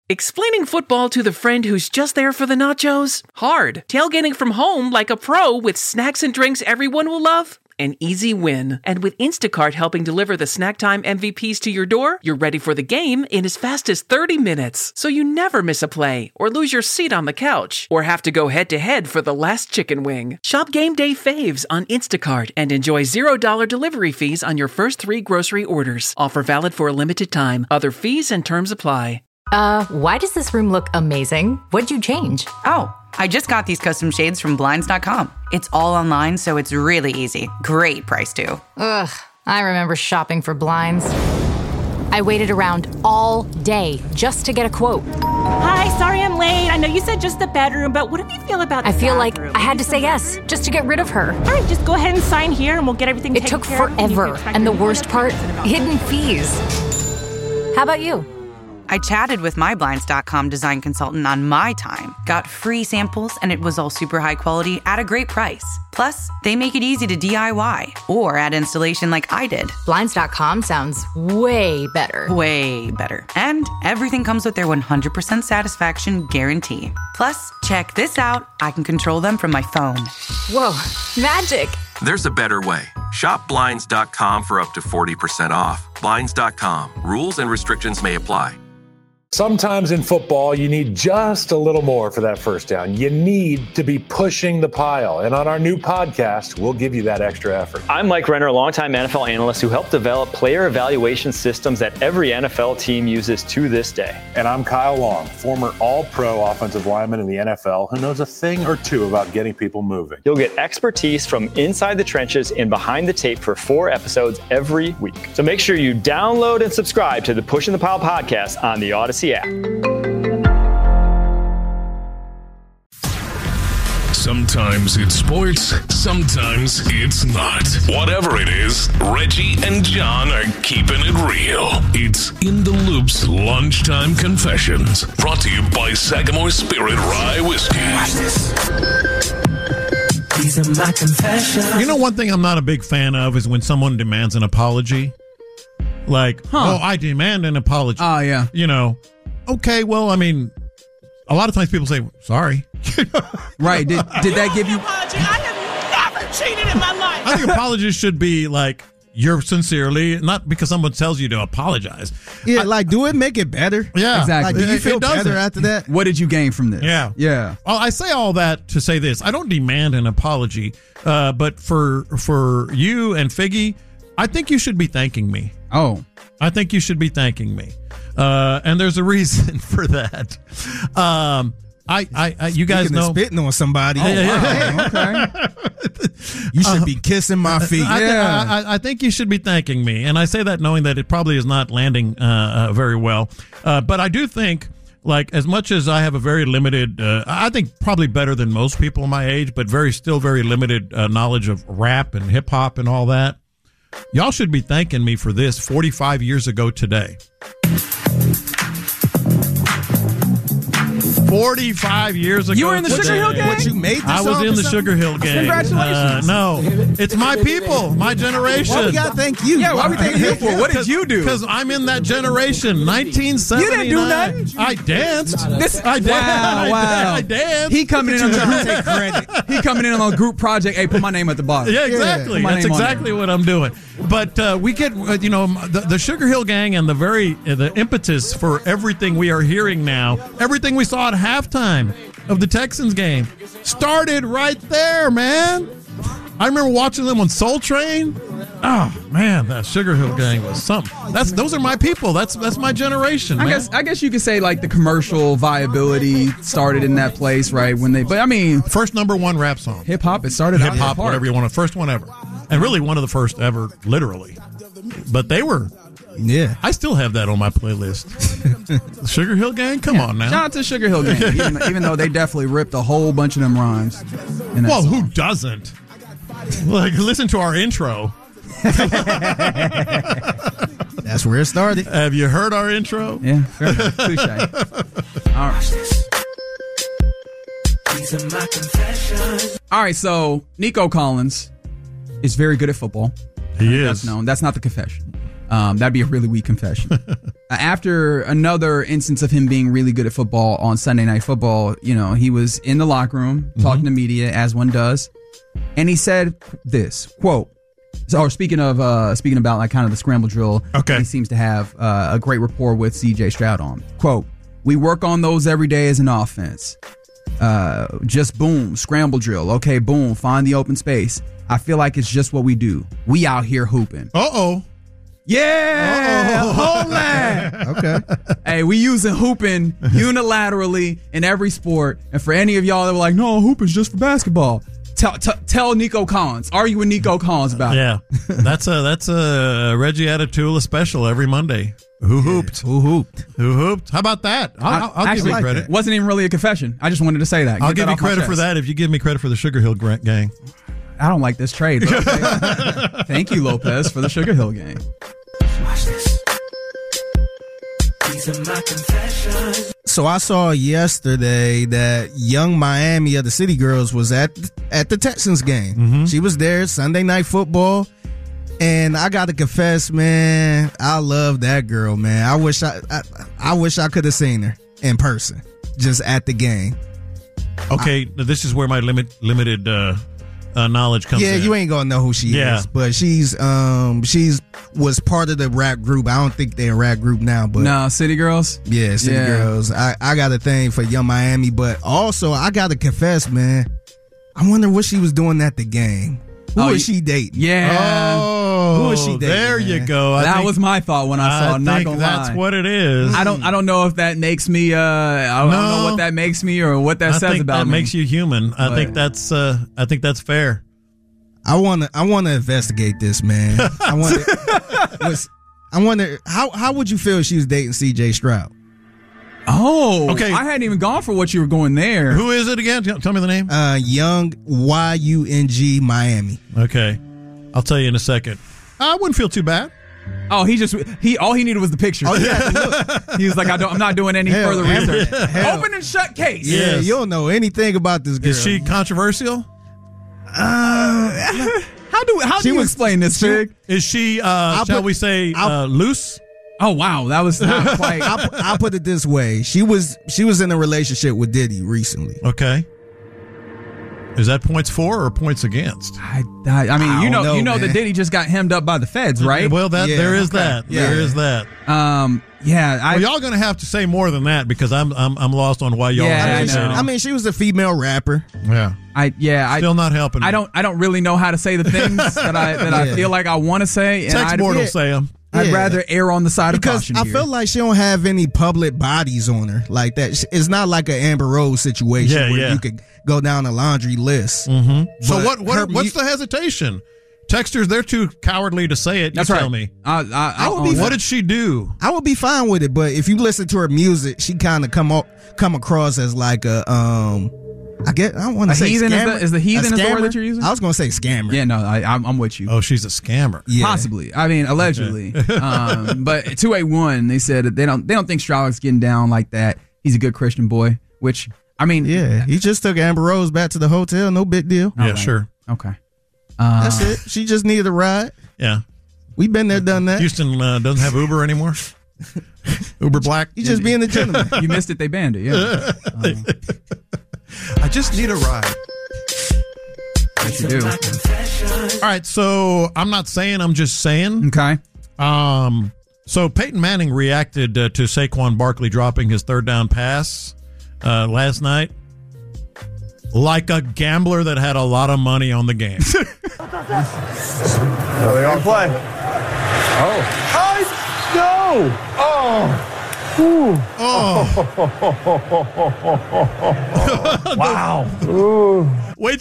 Explaining football to the friend who's just there for the nachos? Hard. Tailgating from home like a pro with snacks and drinks everyone will love? An easy win. And with Instacart helping deliver the snack time MVPs to your door, you're ready for the game in as fast as 30 minutes. So you never miss a play, or lose your seat on the couch, or have to go head-to-head for the last chicken wing. Shop Game Day Faves on Instacart and enjoy $0 delivery fees on your first 3 grocery orders. Offer valid for a limited time. Other fees and terms apply. Why does this room look amazing? What'd you change? Oh, I just got these custom shades from Blinds.com. It's all online, so it's really easy. Great price, too. Ugh, I remember shopping for blinds. I waited around all day just to get a quote. Hi, sorry I'm late. I know you said just the bedroom, but what do you feel about the I feel bathroom? like I had to say yes just to get rid of her. All right, just go ahead and sign here and we'll get everything It taken took care of. forever, and the worst part, hidden fees. How about you? I chatted with my Blinds.com design consultant on my time, got free samples, and it was all super high quality at a great price. Plus, they make it easy to DIY or add installation like I did. Blinds.com sounds way better. Way better. And everything comes with their 100% satisfaction guarantee. Plus, check this out. I can control them from my phone. Whoa, magic. There's a better way. Shop Blinds.com for up to 40% off. Blinds.com. Rules and restrictions may apply. Sometimes in football, you need just a little more for that first down. You need to be pushing the pile. And on our new podcast, we'll give you that extra effort. I'm Mike Renner, a longtime NFL analyst who helped develop player evaluation systems that every NFL team uses to this day. And I'm Kyle Long, former all-pro offensive lineman in the NFL who knows a thing or two about getting people moving. You'll get expertise from inside the trenches and behind the tape for 4 episodes every week. So make sure you download and subscribe to the Pushing the Pile podcast on the Odyssey app. Sometimes it's sports, sometimes it's not. Whatever it is, Reggie and John are keeping it real. It's In the Loop's Lunchtime Confessions, brought to you by Sagamore Spirit Rye Whiskey. These are my confessions. You know, one thing I'm not a big fan of is when someone demands an apology. Like, oh, I demand an apology. Oh, yeah. You know, okay, well, I mean, a lot of times people say, sorry. Right. Did that give you... I have never cheated in my life. I think apologies should be like, you're sincerely, not because someone tells you to apologize. Yeah, like, do it make it better? Yeah. Exactly. Like, do you feel better after that? What did you gain from this? Yeah. Yeah. Well, I say all that to say this. I don't demand an apology, but for you and Figgy, I think you should be thanking me. Oh. I think you should be thanking me. And there's a reason for that. You guys know spitting on somebody. Okay. You should be kissing my feet. I think you should be thanking me, and I say that knowing that it probably is not landing very well. But I do think, like, as much as I have a very limited, I think probably better than most people my age, but still very limited knowledge of rap and hip hop and all that. Y'all should be thanking me for this 45 years ago today. 45 years ago. You were in the Sugar Hill Gang? What, you made this I was in the Sugar Hill Gang. Congratulations. No, it's my people, my generation. Why we gotta thank you? Yeah, why we thanking you for? What did you do? Because I'm in that generation, 1979. You didn't do nothing. I danced. I danced. Wow. I danced. He coming in on the group take credit. He coming in on a group project. Hey, put my name at the bottom. Yeah, exactly. Yeah. That's exactly what I'm doing. But we get, the Sugar Hill Gang and the impetus for everything we are hearing now, everything we saw at halftime of the Texans game, started right there, man. I remember watching them on Soul Train. Oh man, that Sugar Hill Gang was something. Those are my people. That's my generation. Man. I guess you could say like the commercial viability started in that place, right? But I mean, first #1 rap song. Hip hop. It started hip hop, whatever you want. First one ever, and really one of the first ever, literally. But they were. Yeah, I still have that on my playlist. Sugar Hill Gang, come on now. Shout out to Sugar Hill Gang, even though they definitely ripped a whole bunch of them rhymes. Well, who doesn't? Like, listen to our intro. That's where it started. Have you heard our intro? Yeah, touche. All right. All right, so Nico Collins is very good at football. He is. That's known. That's not the confession. That'd be a really weak confession. After another instance of him being really good at football on Sunday Night Football, he was in the locker room talking to media, as one does, and he said this quote. So, speaking about like kind of the scramble drill, he seems to have a great rapport with CJ Stroud on. Quote, "We work on those every day as an offense. Just boom, scramble drill. Okay, boom, find the open space. I feel like it's just what we do. We out here hooping." Uh-oh. Yeah, hold that. Okay. Hey, we using hooping unilaterally in every sport. And for any of y'all that were like, no, hooping's just for basketball, tell Nico Collins. Argue with Nico Collins about it. Yeah, that's a Reggie Atatula special every Monday. Who hooped? Who hooped? Who hooped? How about that? I'll give you credit. It wasn't even really a confession. I just wanted to say that. I'll give you credit for that if you give me credit for the Sugar Hill gang. I don't like this trade. But okay. Thank you, Lopez, for the Sugar Hill gang. Watch this. These are my confessions. So I saw yesterday that Young Miami of the City Girls was at the Texans game. Mm-hmm. She was there, Sunday Night Football. And I got to confess, man, I love that girl, man. I wish I could have seen her in person, just at the game. Okay, this is where my limited knowledge comes in. Yeah, you ain't gonna know who she is, but she's was part of the rap group. I don't think they're a rap group now, but no, City Girls. Yeah, City Girls. I got a thing for Young Miami, but also I got to confess, man, I wonder what she was doing at the game. Who is she dating? Yeah. Oh, who is she dating? There you go. That was my thought when I saw it. Not gonna that's lie. what it is. I don't know if that makes me. I don't know what that makes me or what that says about that me. Makes you human. I think that's fair. I wanna investigate this, man. I wonder how would you feel if she was dating CJ Stroud? Oh, okay. I hadn't even gone for what you were going there. Who is it again? Tell me the name. Young YUNG Miami. Okay, I'll tell you in a second. I wouldn't feel too bad. Oh, all he needed was the picture. Oh yeah, he was like, I'm not doing any further research. Hell. Open and shut case. Yeah, you don't know anything about this girl. Is she controversial? How do you explain this, Fig? Is she? Shall we say loose? Oh wow, that was not quite. I'll put it this way: she was in a relationship with Diddy recently. Okay. Is that points for or points against? I mean, you know that Diddy just got hemmed up by the feds, right? Well, there is that. Yeah. There is that. Well, y'all gonna have to say more than that because I'm lost on why y'all. I mean, she was a female rapper. Yeah. Still not helping. I don't really know how to say the things that I feel like I want to say. Text board will say them. I'd rather err on the side of caution because I feel like she don't have any public bodies on her like that. It's not like an Amber Rose situation where you could go down a laundry list. Mm-hmm. So what's the hesitation? Texters, they're too cowardly to say it. That's tell right. Me. What did she do? I would be fine with it, but if you listen to her music, she kind of come across as like a I don't want to say heathen. Is the heathen the word that you're using? I was going to say scammer. Yeah, no, I'm with you. Oh, she's a scammer. Yeah. Possibly. I mean, allegedly. But 281, they said that they don't think Stroud's getting down like that. He's a good Christian boy, which I mean, yeah, he just took Amber Rose back to the hotel. No big deal. Yeah, sure. Okay. That's it. She just needed a ride. Yeah. We've been there, done that. Houston doesn't have Uber anymore. Uber Black. You just being the gentleman. You missed it. They banned it. Yeah. I just need a ride. Yes, you do. All right, so I'm not saying, I'm just saying. Okay. So Peyton Manning reacted to Saquon Barkley dropping his third down pass last night like a gambler that had a lot of money on the game. They all play. No! Oh! Ooh. Oh. Wow. Ooh. Wait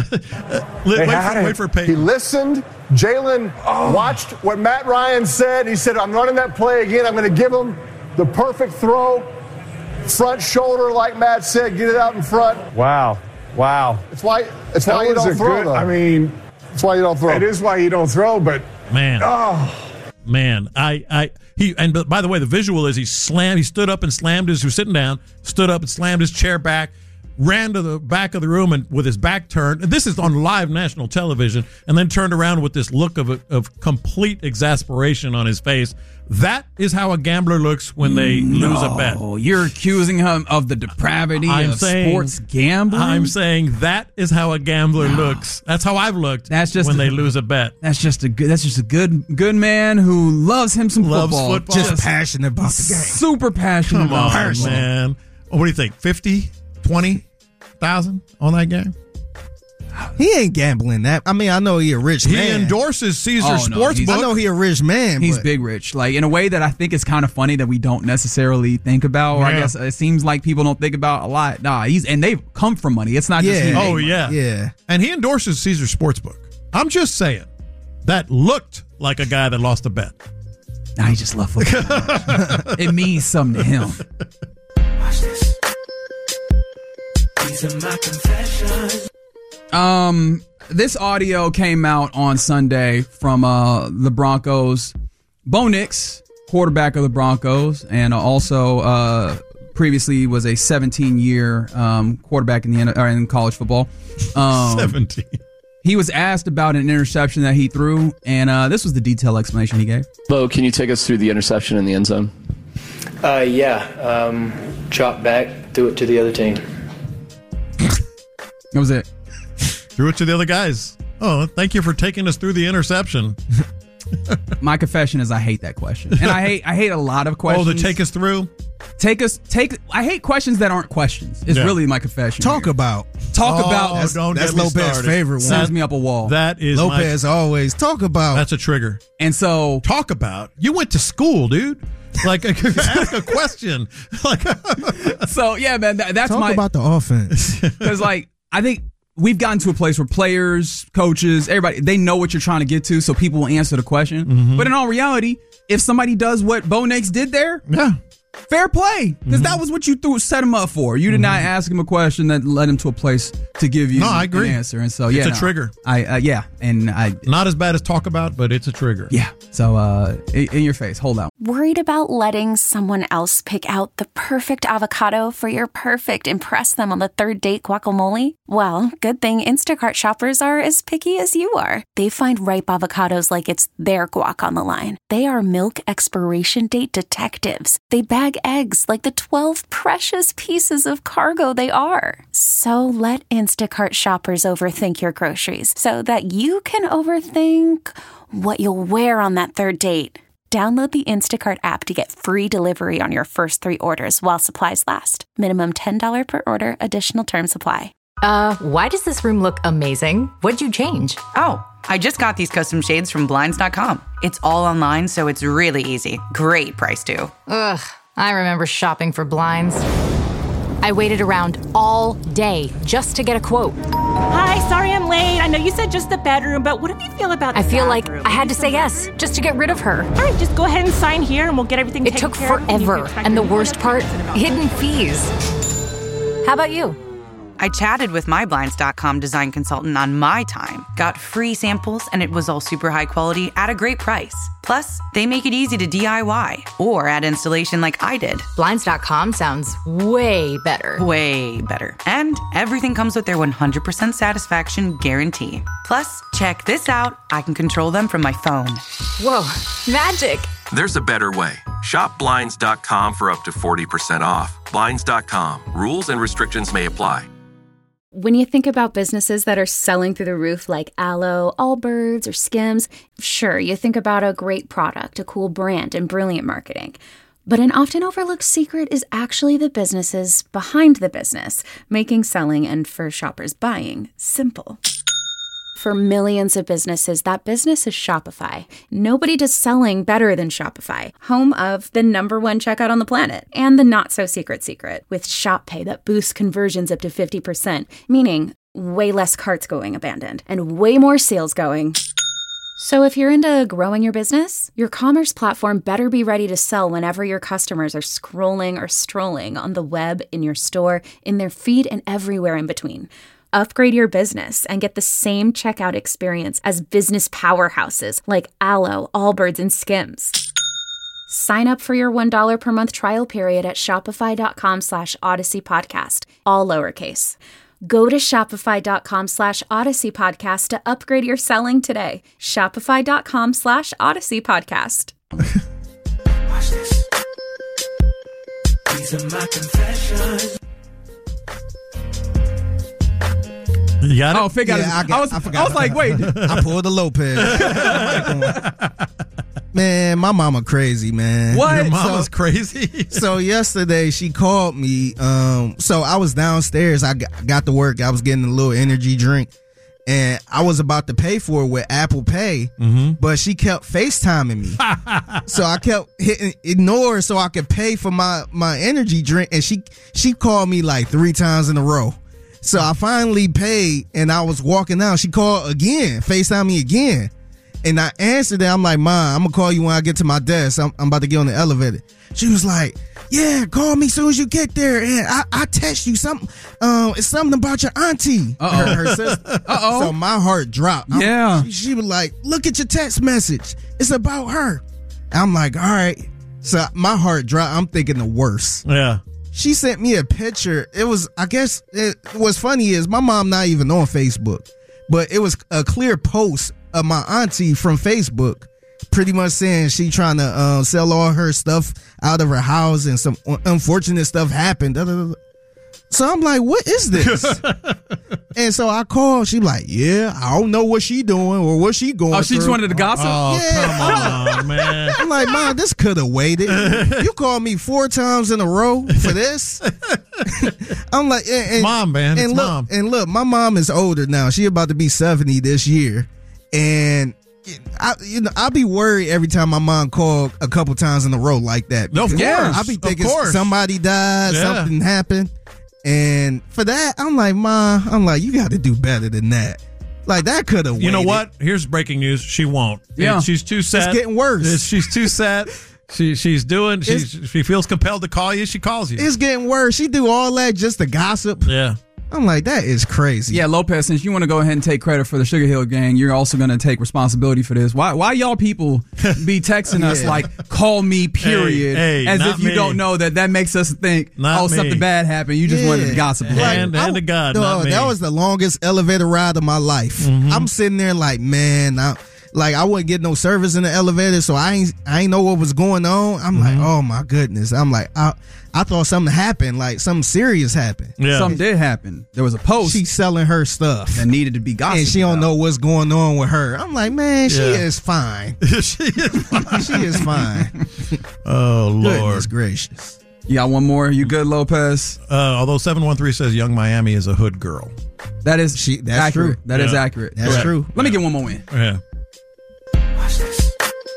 for Peyton. He listened. Jalen watched what Matt Ryan said. He said, I'm running that play again. I'm going to give him the perfect throw. Front shoulder, like Matt said. Get it out in front. Wow. It's why you don't throw, though. I mean, it's why you don't throw. It is why you don't throw, but man. But by the way, the visual is he stood up and slammed he was sitting down, stood up and slammed his chair back, ran to the back of the room and with his back turned. This is on live national television, and then turned around with this look of complete exasperation on his face. That is how a gambler looks when they lose a bet. Oh, you're accusing him of the depravity of sports gambling? I'm saying that is how a gambler looks. That's how I've looked when they lose a bet. That's just a good man who loves him some football. Just passionate about the game. Super passionate about football. Man. What do you think? 50, 20,000 on that game? He ain't gambling that. I mean, I know he a rich man. He endorses Caesar Sportsbook. I know he a rich man. He's big rich. Like, in a way that I think is kind of funny that we don't necessarily think about. Or I guess it seems like people don't think about a lot. Nah, and they've come from money. It's not just he made money. Yeah. And he endorses Caesar Sportsbook. I'm just saying, that looked like a guy that lost a bet. Nah, he just loved football. It means something to him. Watch this. These are my confessions. This audio came out on Sunday from the Broncos. Bo Nix, quarterback of the Broncos, and also previously was a 17-year quarterback in college football. 17. He was asked about an interception that he threw, and this was the detailed explanation he gave. Bo, can you take us through the interception in the end zone? Drop back, threw it to the other team. That was it. Threw it to the other guys. Oh, thank you for taking us through the interception. My confession is I hate that question. And I hate a lot of questions. Oh, to take us through? I hate questions that aren't questions. It's really my confession. Talk about. That's Lopez's favorite one. Sends me up a wall. That is Lopez always talk about. That's a trigger. And so talk about. You went to school, dude. Like ask a question. So yeah, man, that's talk about the offense. Because I think we've gotten to a place where players, coaches, everybody, they know what you're trying to get to, so people will answer the question. Mm-hmm. But in all reality, if somebody does what Bo Nix did there, fair play, because that was what you set him up for. You did not ask him a question that led him to a place to give you an answer. And so, it's a trigger. Not as bad as talk about, but it's a trigger. Yeah. So, in your face, hold out. Worried about letting someone else pick out the perfect avocado for your perfect impress them on the third date guacamole? Well, good thing Instacart shoppers are as picky as you are. They find ripe avocados like it's their guac on the line. They are milk expiration date detectives. They bag eggs like the 12 precious pieces of cargo they are. So let Instacart shoppers overthink your groceries so that you can overthink what you'll wear on that third date. Download the Instacart app to get free delivery on your first 3 orders while supplies last. Minimum $10 per order. Additional terms apply. Why does this room look amazing? What'd you change? Oh, I just got these custom shades from Blinds.com. It's all online, so it's really easy. Great price, too. Ugh, I remember shopping for blinds. I waited around all day just to get a quote. Hi, sorry I'm late. I know you said just the bedroom, but what do you feel about the I feel bathroom? like I had to say yes just to get rid of her. All right, just go ahead and sign here and we'll get everything taken care of. It took forever. And the worst part, hidden fees. How about you? I chatted with my Blinds.com design consultant on my time, got free samples, and it was all super high quality at a great price. Plus, they make it easy to DIY or add installation like I did. Blinds.com sounds way better. Way better. And everything comes with their 100% satisfaction guarantee. Plus, check this out. I can control them from my phone. Whoa, magic. There's a better way. Shop Blinds.com for up to 40% off. Blinds.com. Rules and restrictions may apply. When you think about businesses that are selling through the roof like Aloe, Allbirds, or Skims, sure, you think about a great product, a cool brand, and brilliant marketing. But an often overlooked secret is actually the businesses behind the business, making selling and for shoppers buying simple. For millions of businesses, that business is Shopify. Nobody does selling better than Shopify, home of the #1 checkout on the planet, and the not-so-secret secret, with Shop Pay that boosts conversions up to 50%, meaning way less carts going abandoned, and way more sales going. So if you're into growing your business, your commerce platform better be ready to sell whenever your customers are scrolling or strolling on the web, in your store, in their feed, and everywhere in between. Upgrade your business and get the same checkout experience as business powerhouses like Aloe, Allbirds, and Skims. Sign up for your $1 per month trial period at shopify.com/Odyssey Podcast, all lowercase. Go to shopify.com/Odyssey Podcast to upgrade your selling today. Shopify.com/Odyssey Podcast. Watch this. These are my confessions. You got it? Oh, Fig got it. I was like, wait. I pulled the Lopez. Man, my mama crazy, man. What? Your mama's crazy? So yesterday she called me. So I was downstairs. I got to work. I was getting a little energy drink. And I was about to pay for it with Apple Pay, but she kept FaceTiming me. So I kept hitting ignore so I could pay for my energy drink. And she called me like 3 times in a row. So I finally paid and I was walking out. She called again, FaceTime me again. And I answered it. I'm like, Mom, I'm going to call you when I get to my desk. I'm about to get on the elevator. She was like, yeah, call me as soon as you get there. And I text you something. It's something about your auntie. Her sister. So my heart dropped. She was like, look at your text message. It's about her. I'm like, all right. So my heart dropped. I'm thinking the worst. Yeah. She sent me a picture. It was, I guess, what's funny is my mom not even on Facebook. But it was a clear post of my auntie from Facebook, pretty much saying she trying to sell all her stuff out of her house and some unfortunate stuff happened. So I'm like, what is this? And so I called. She like, yeah, I don't know what she doing or what she going through. Oh, she just wanted to gossip? Oh, come on, man. I'm like, Mom, this could have waited. You called me 4 times in a row for this? I'm like, Mom, man, it's look, Mom. And look, my mom is older now. She about to be 70 this year. And I'll be worried every time my mom called a couple times in a row like that. No, of course. I'll be thinking somebody died, something happened. And for that, I'm like, Mom, you got to do better than that. Like, that could have waited. You know what? Here's breaking news. She won't. Yeah. She's too sad. It's getting worse. She's too sad. She feels compelled to call you. She calls you. It's getting worse. She do all that just to gossip. Yeah. I'm like, that is crazy. Yeah, Lopez, since you want to go ahead and take credit for the Sugar Hill Gang, you're also going to take responsibility for this. Why y'all people be texting us like, call me, period, as if you don't know that makes us think, something bad happened. You just wanted to gossip. Hand to God, not me. That was the longest elevator ride of my life. I'm sitting there like, man, I wouldn't get no service in the elevator, so I ain't know what was going on. I'm like, oh my goodness. I'm like, I thought something happened, like something serious happened. Yeah. Something did happen. There was a post. She's selling her stuff that needed to be gossiped and she don't know what's going on with her. I'm like, man, she is fine. She is fine. Oh, Lord. Goodness gracious. You got one more? You good, Lopez? Although 713 says Young Miami is a hood girl. That's accurate. True. That is accurate. That's true. Let me get one more in. Yeah. Watch this.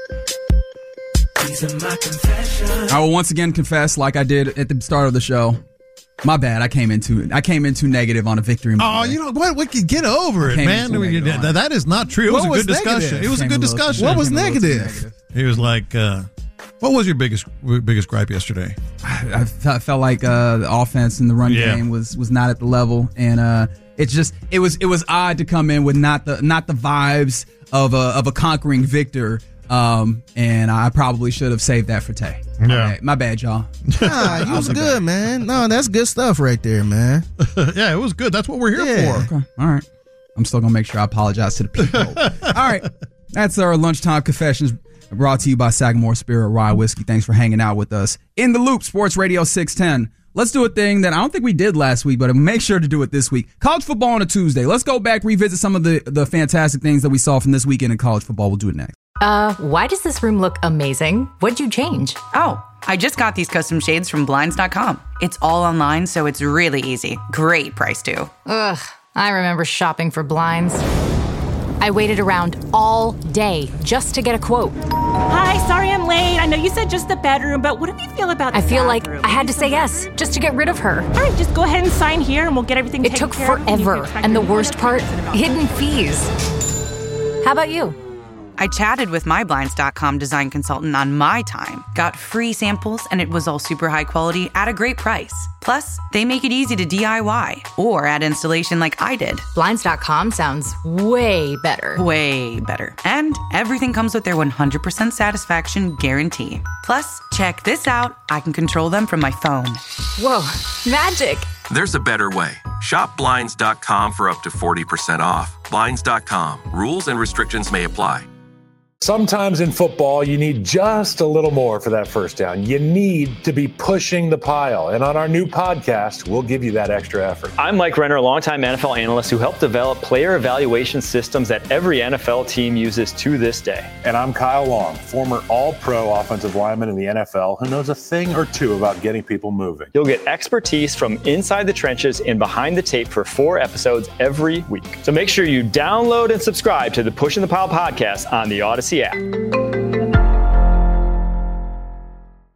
These are my confessions. I will once again confess, like I did at the start of the show. My bad. I came in too negative on a victory. Oh, you know what? We could get over it, man. That is not true. It was a good discussion. It was a good discussion. What was negative? He was like, what was your biggest gripe yesterday? I felt like the offense in the run game was not at the level, and it was odd to come in with not the vibes of a conquering victor. And I probably should have saved that for Tay. My bad, y'all. Nah, you was good, man. No, that's good stuff right there, man. Yeah, it was good. That's what we're here for. Okay. All right. I'm still going to make sure I apologize to the people. All right. That's our lunchtime confessions brought to you by Sagamore Spirit Rye Whiskey. Thanks for hanging out with us. In the Loop, Sports Radio 610. Let's do a thing that I don't think we did last week, but make sure to do it this week. College football on a Tuesday. Let's go back, revisit some of the fantastic things that we saw from this weekend in college football. We'll do it next. Why does this room look amazing? What'd you change? Oh, I just got these custom shades from Blinds.com. It's all online, so it's really easy. Great price, too. Ugh, I remember shopping for blinds. I waited around all day just to get a quote. Hi, sorry I'm late. I know you said just the bedroom, but what do you feel about the I feel bathroom? like I had to say yes just to get rid of her. All right, just go ahead and sign here and we'll get everything taken care of. It took forever, and the worst part, hidden fees. How about you? I chatted with my Blinds.com design consultant on my time, got free samples, and it was all super high quality at a great price. Plus, they make it easy to DIY or add installation like I did. Blinds.com sounds way better. Way better. And everything comes with their 100% satisfaction guarantee. Plus, check this out. I can control them from my phone. Whoa, magic. There's a better way. Shop Blinds.com for up to 40% off. Blinds.com. Rules and restrictions may apply. Sometimes in football, you need just a little more for that first down. You need to be pushing the pile. And on our new podcast, we'll give you that extra effort. I'm Mike Renner, a longtime NFL analyst who helped develop player evaluation systems that every NFL team uses to this day. And I'm Kyle Long, former All-Pro offensive lineman in the NFL who knows a thing or two about getting people moving. You'll get expertise from inside the trenches and behind the tape for 4 episodes every week. So make sure you download and subscribe to the Pushing the Pile podcast on the Odyssey app.